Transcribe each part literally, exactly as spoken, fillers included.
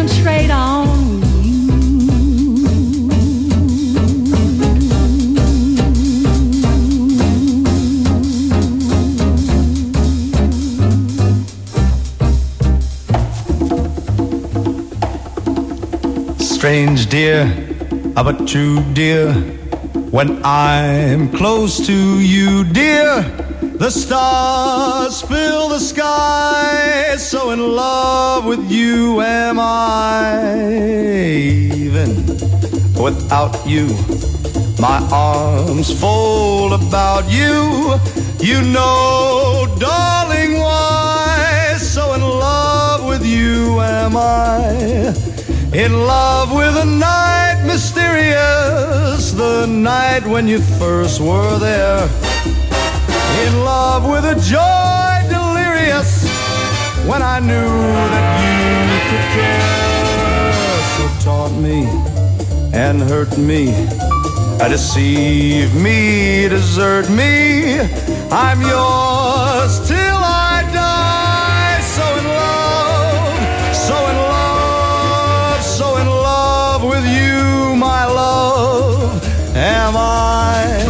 concentrate on you. Strange dear, but true dear, when I'm close to you, dear, the stars fill the sky, so in love with you am I. Even without you, my arms fold about you. You know, darling, why, so in love with you am I. In love with a night mysterious, the night when you first were there. In love with a joy delirious, when I knew that you could care. So taunt me and hurt me, deceive me, desert me, I'm yours till I die. So in love, so in love, so in love with you, my love, am I.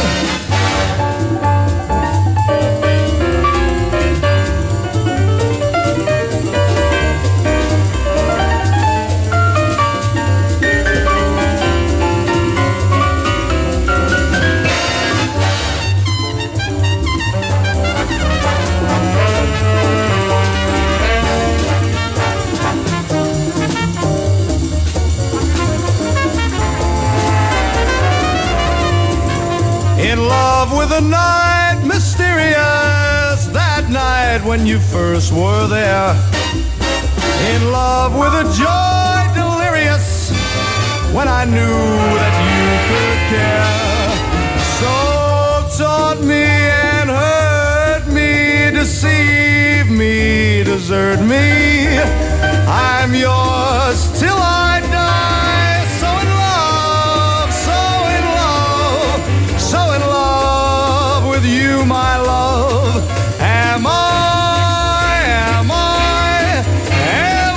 In love with a night mysterious, that night when you first were there. In love with a joy delirious, when I knew that you could care. So taunt me and hurt me, deceive me, desert me, I'm yours till I die. So in love, so in love, so in love with you, my love, am I, am I, am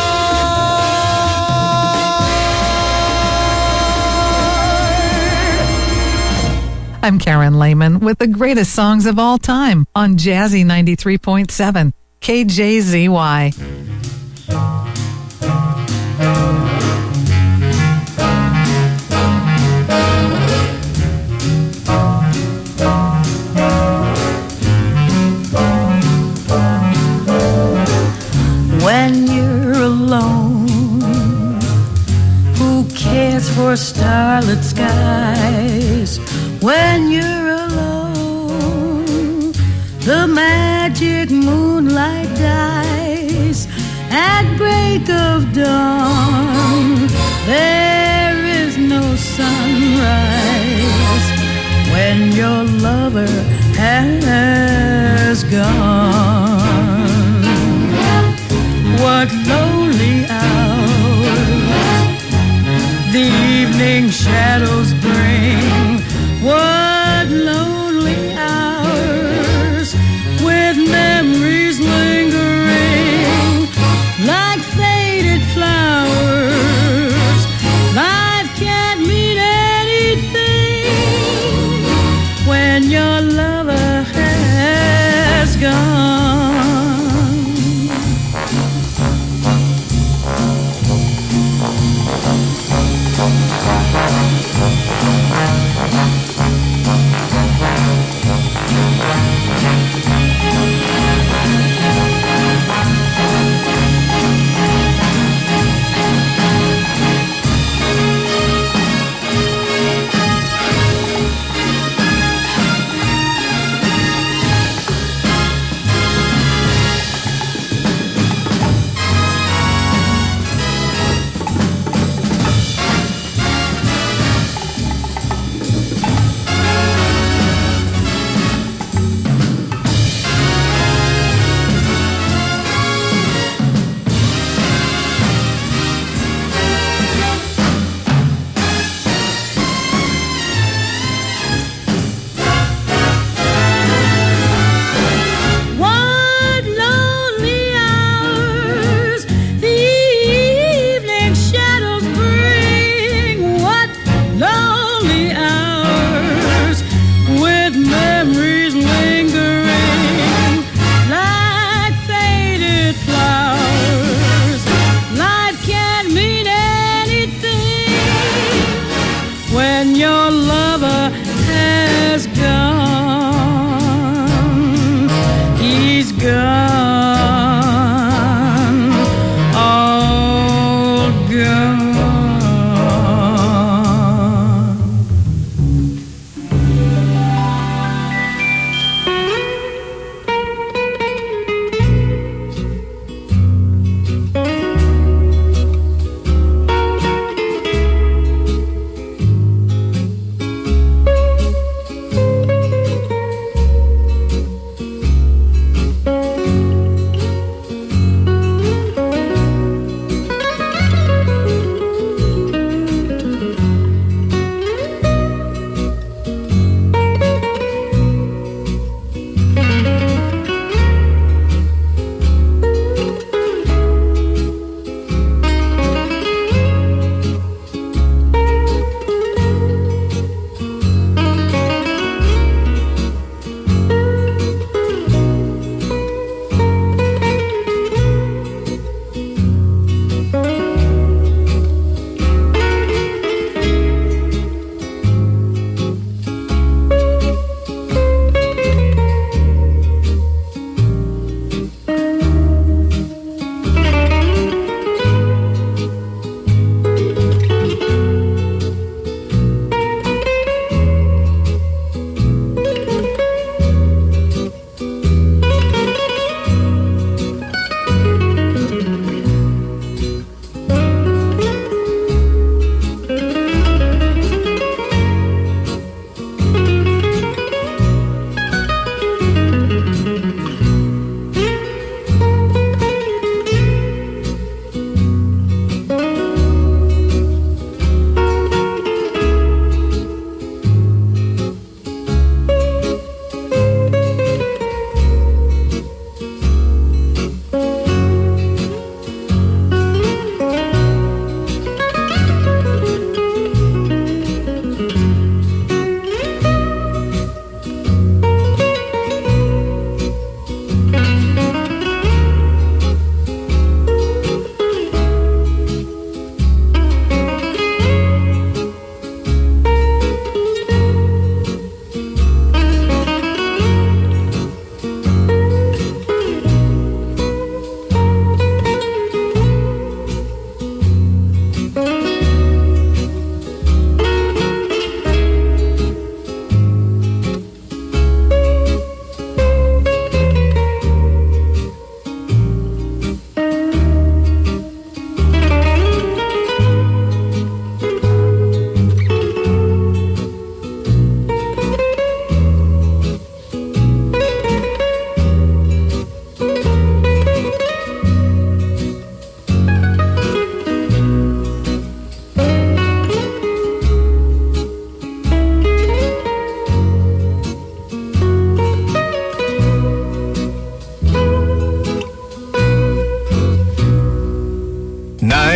I? I'm Karen Lehman with the greatest songs of all time on Jazzy ninety-three point seven, K J Z Y. When you're alone, who cares for starlit skies? When you're alone, the magic moonlight dies. At break of dawn, there is no sunrise. When your lover has gone, what lonely hours the evening shadows bring. What lonely hours with memories lingering like faded flowers. Life can't mean anything when your lover has gone.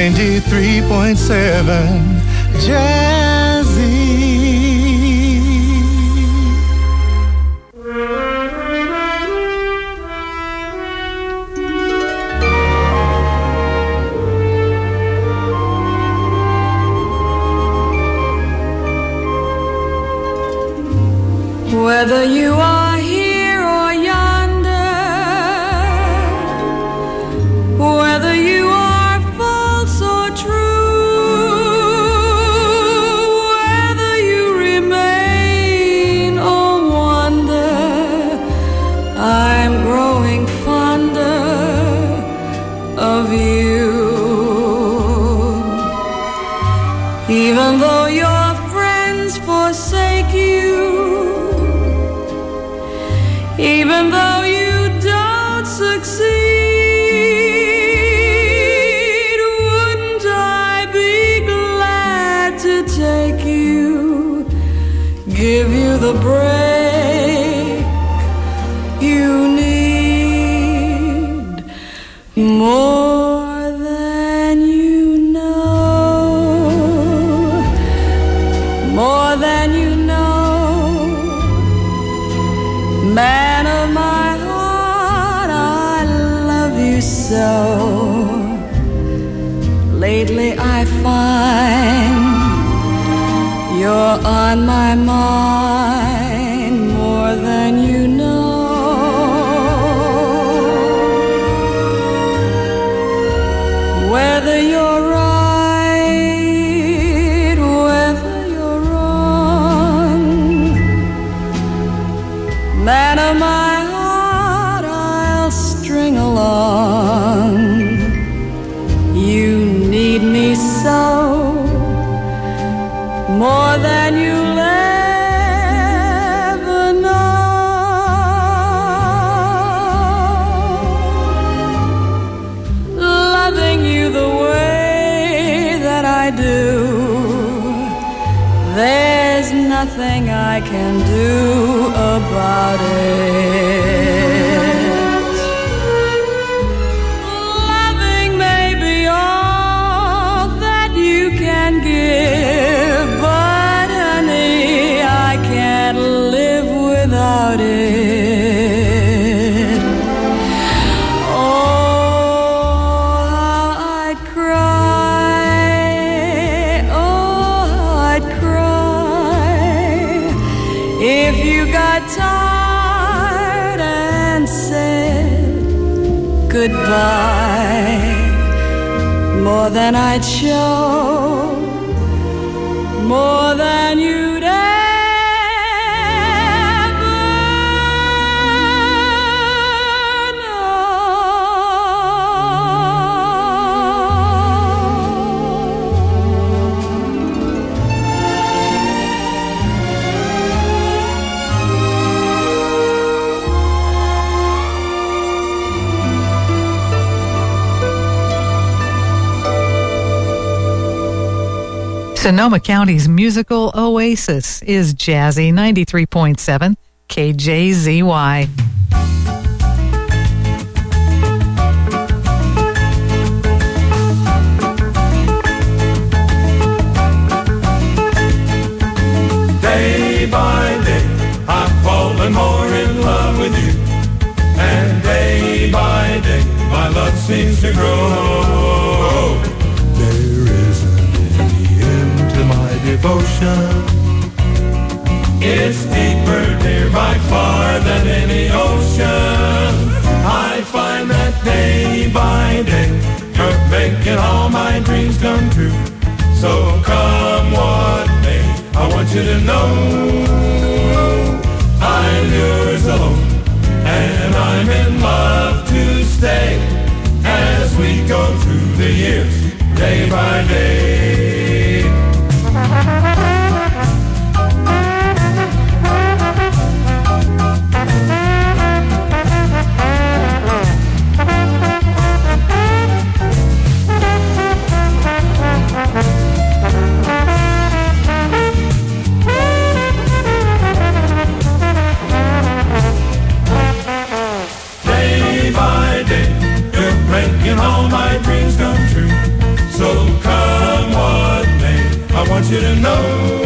ninety-three point seven Jazzy. Whether you are here or yonder, whether you are false or true, whether you remain or wander, I'm growing fonder of you. Even though your friends forsake you, even though you don't succeed, wouldn't I be glad to take you, give you the break you need, more than you know, more than you know. Man of my heart, I love you so. Lately I find you're on my mind more than you know. Whether you're right, whether you're wrong, man of my heart, I'll string along. You need me so, more than you'll ever know. Loving you the way that I do, there's nothing I can do about it. Loving may be all that you can give, but honey, I can't live without it. Oh, how I'd cry, oh, how I'd cry if you got tired and said goodbye, more than I'd show, more than you'd ever Sonoma County's musical oasis is Jazzy ninety-three point seven K J Z Y. Day by day, I'm falling more in love with you, and day by day, my love seems to grow. There isn't any end to my devotion. It's deeper, dear, by far than any ocean. I find that day by day, you're making all my dreams come true. So come what may, I want you to know I'm yours alone, and I'm in love to stay as we go through the years, day by day. Day by day, you're making all my dreams come true. So you to know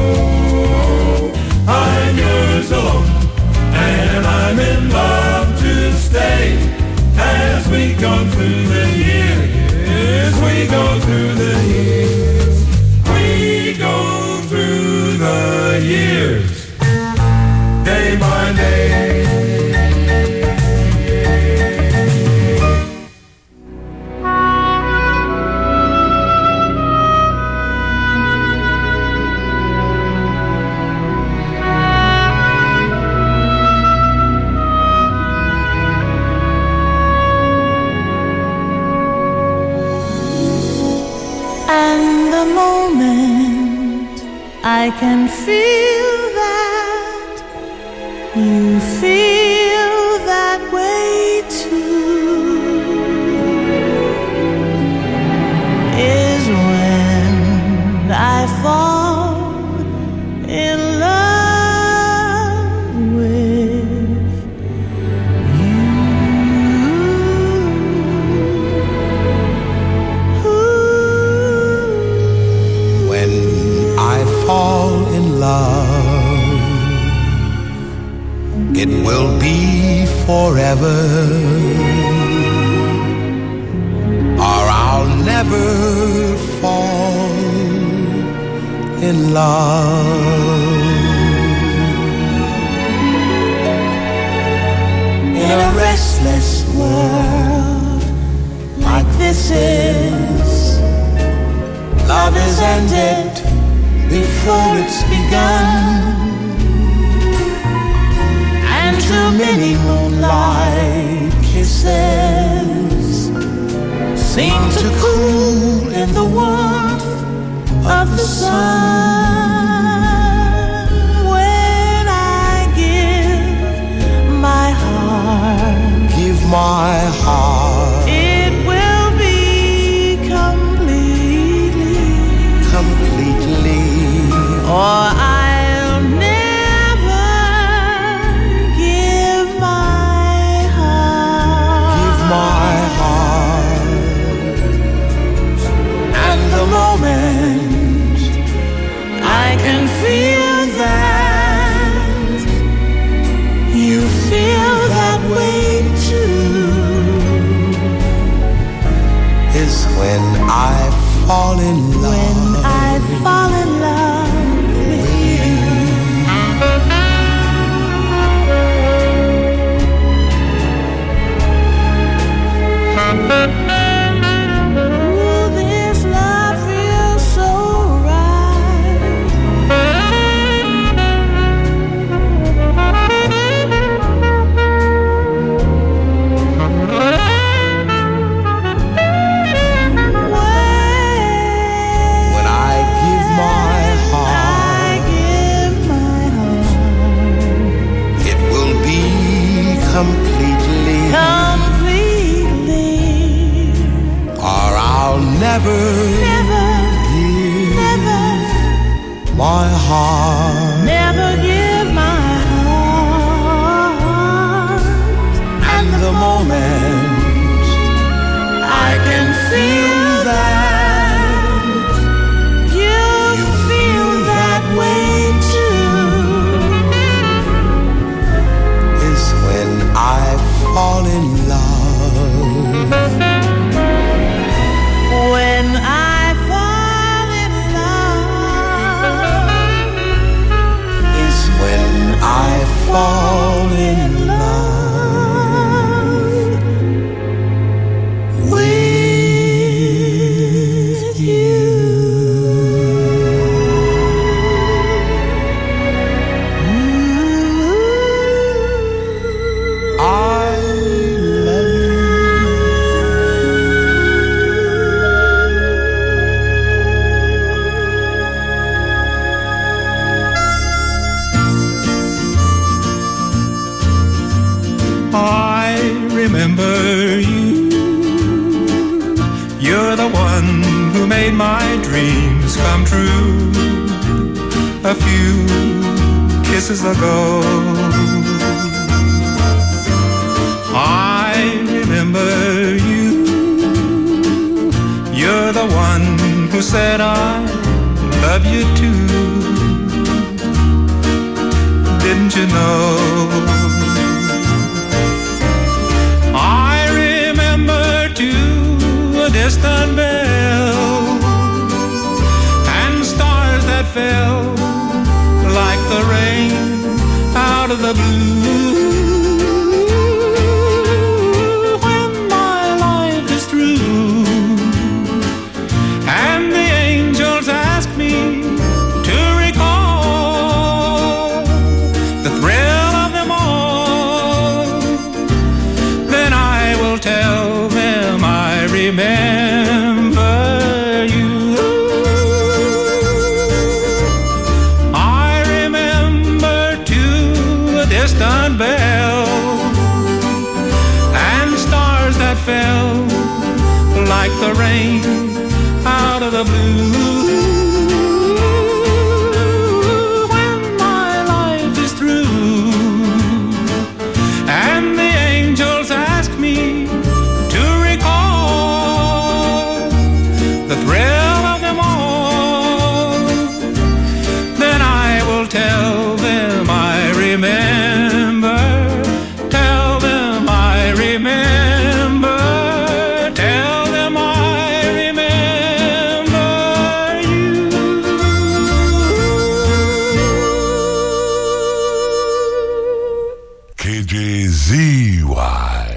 I'm yours alone, and I'm in love to stay. As we go through the years, we go through the years, we go through the years, day by day. I can feel that you feel that way too, is when I fall in love with you. When I fall in love, it will be forever, or I'll never fall in love. In a restless world like this is, love is ended before it's begun, and too many moonlight kisses seem to cool in the warmth of the sun. When I give my heart, give my heart, it will be completely, completely, or I'll never give my heart. give my heart. And the moment I can feel that you feel that way too, Is when I fall in love. when I fall in love with you. Ooh, this love feels so right. When I give my heart, I give my heart it will be completely, completely, or I'll never never, give never, my heart. never give my heart. And the moment I can feel that you feel that way too, is when I fall in love. when I fall in love, Is when I fall in love with you. I love you. I remember you. You're the one who made my dreams come true. A few kisses ago, I remember you. You're the one who said I'd love you too. Didn't you know? I remember too a distant bell and stars that fell like the rain out of the blue. When my life is through and the angels ask me to recall the thrill of them all, then I will tell them I remember you. I remember too a distant bell and stars that fell like the rain out of the blue. When my life is through and the angels ask me to recall the thrill of them all, then I will tell them I remember. Tell them I remember. Tell them I remember you. K J Z Y.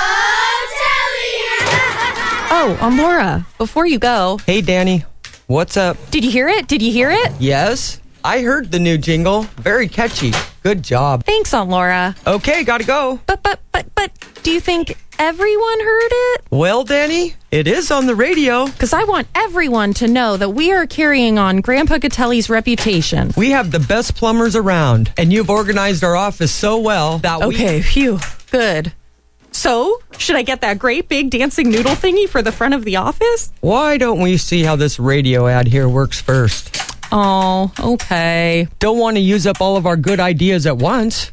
Oh, I'm Laura. Before you go, Hey, Danny. What's up? did you hear it? Did you hear it? Yes, I heard the new jingle. Very catchy. Good job. Thanks, Aunt Laura. Okay, gotta go. But, but, but, but, do you think everyone heard it? Well, Danny, it is on the radio. Because I want everyone to know that we are carrying on Grandpa Gatelli's reputation. We have the best plumbers around, and you've organized our office so well that we... Okay, phew, good. So, should I get that great big dancing noodle thingy for the front of the office? Why don't we see how this radio ad here works first? Oh, okay. Don't want to use up all of our good ideas at once.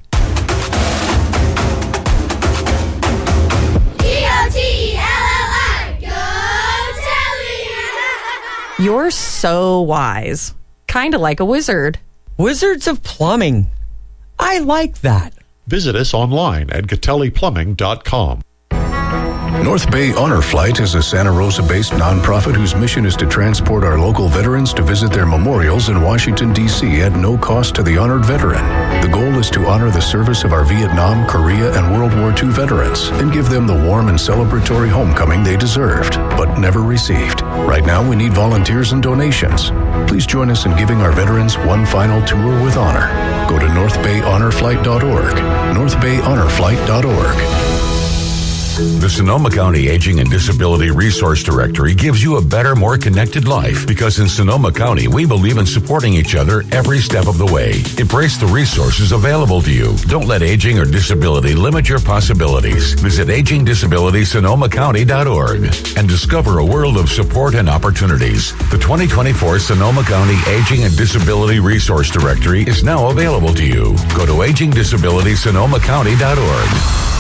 You're so wise. Kind of like a wizard. Wizards of Plumbing. I like that. Visit us online at Gatelli Plumbing dot com. North Bay Honor Flight is a Santa Rosa-based nonprofit whose mission is to transport our local veterans to visit their memorials in Washington, D C at no cost to the honored veteran. The goal is to honor the service of our Vietnam, Korea, and World War Two veterans and give them the warm and celebratory homecoming they deserved, but never received. Right now, we need volunteers and donations. Please join us in giving our veterans one final tour with honor. Go to north bay honor flight dot org, north bay honor flight dot org. The Sonoma County Aging and Disability Resource Directory gives you a better, more connected life because in Sonoma County, we believe in supporting each other every step of the way. Embrace the resources available to you. Don't let aging or disability limit your possibilities. Visit aging disability sonoma county dot org and discover a world of support and opportunities. The twenty twenty-four Sonoma County Aging and Disability Resource Directory is now available to you. Go to aging disability sonoma county dot org.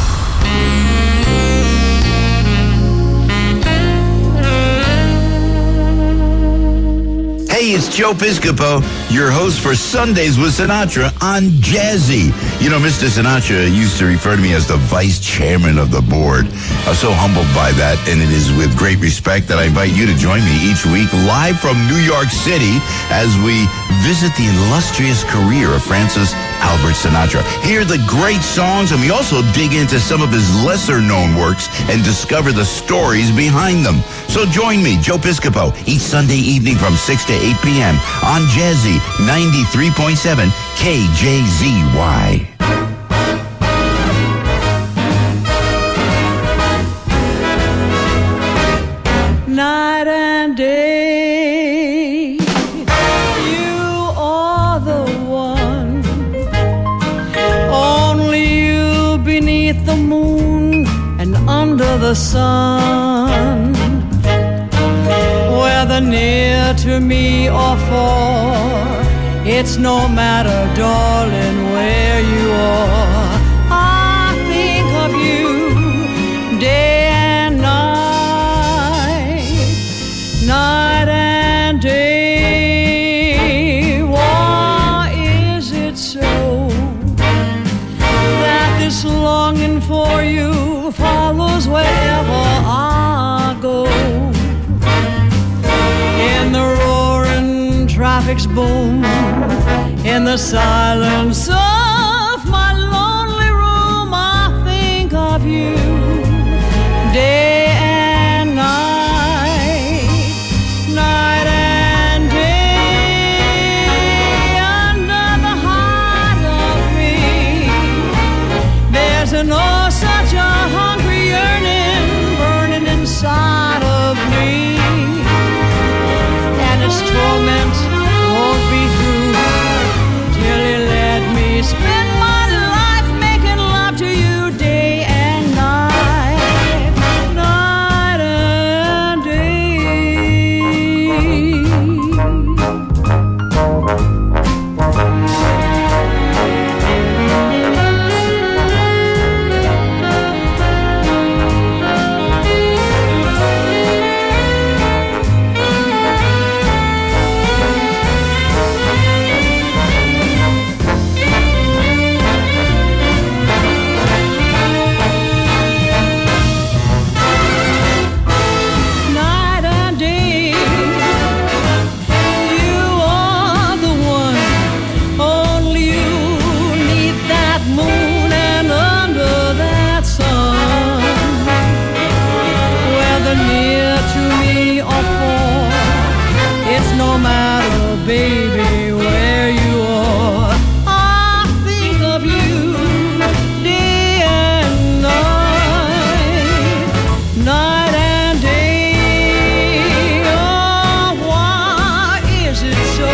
Hey, it's Joe Piscopo, your host for Sundays with Sinatra on Jazzy. You know, Mister Sinatra used to refer to me as the vice chairman of the board. I was so humbled by that, and it is with great respect that I invite you to join me each week live from New York City as we visit the illustrious career of Francis Albert Sinatra. Hear the great songs, and we also dig into some of his lesser-known works and discover the stories behind them. So join me, Joe Piscopo, each Sunday evening from six to eight p.m. on Jazzy ninety-three point seven K J Z Y. Night and day, you are the one. Only you beneath the moon and under the sun. Whether near to me or far, it's no matter, darling, where you are. I think of you day and night, night and day. traffic's boom, in the silence of my lonely room, I think of you day and night, night and day, under the heart of me. There's an oh such a hungry yearning burning inside of me, and its torment won't be through till you let me spend my life making love to you day and night, night and night and day. You are the one, only you need that moon and under that sun. Whether near to me or far, it's no matter, baby, where you are. I think of you day and night, night and day. Oh, why is it so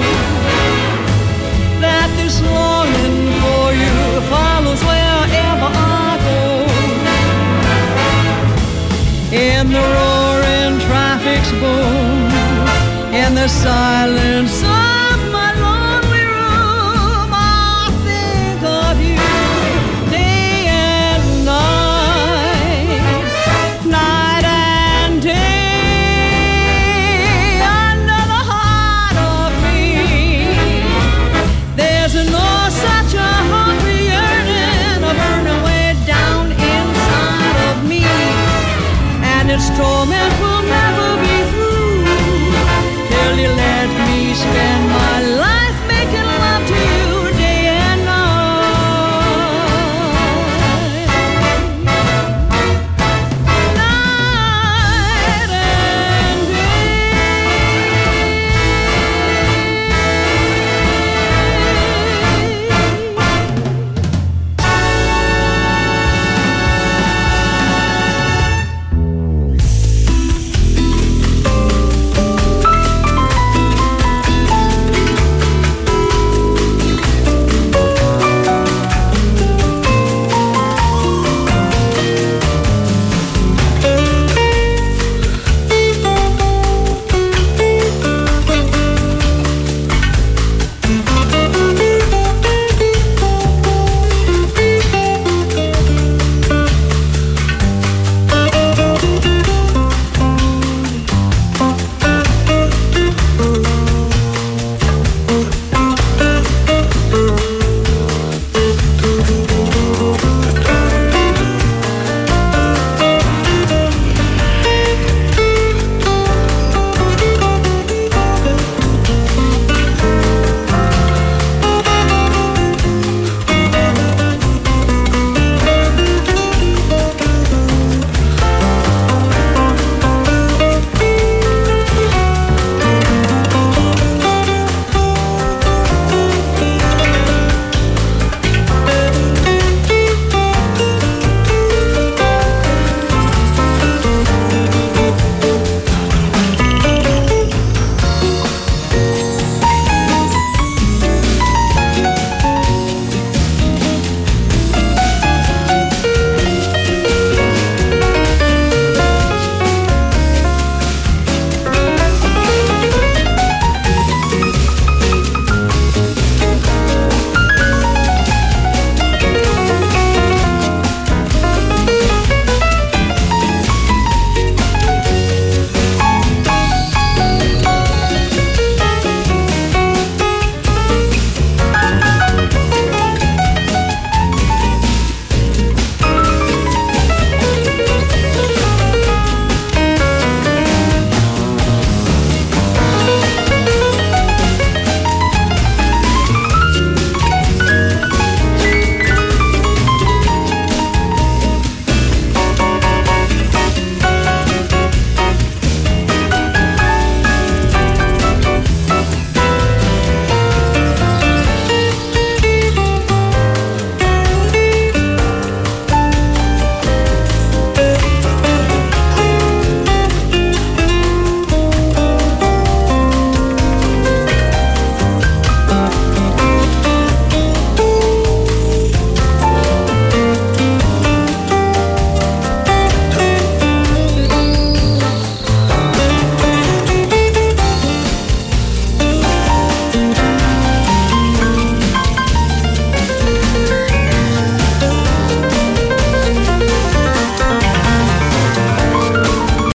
that this longing for you follows wherever I go? In the roaring traffic's boom, in the silence of my lonely room, I think of you day and night, night and day, under the heart of me. There's no such a hungry yearning, a burning way down inside of me, and its torment will never be through till you let me spend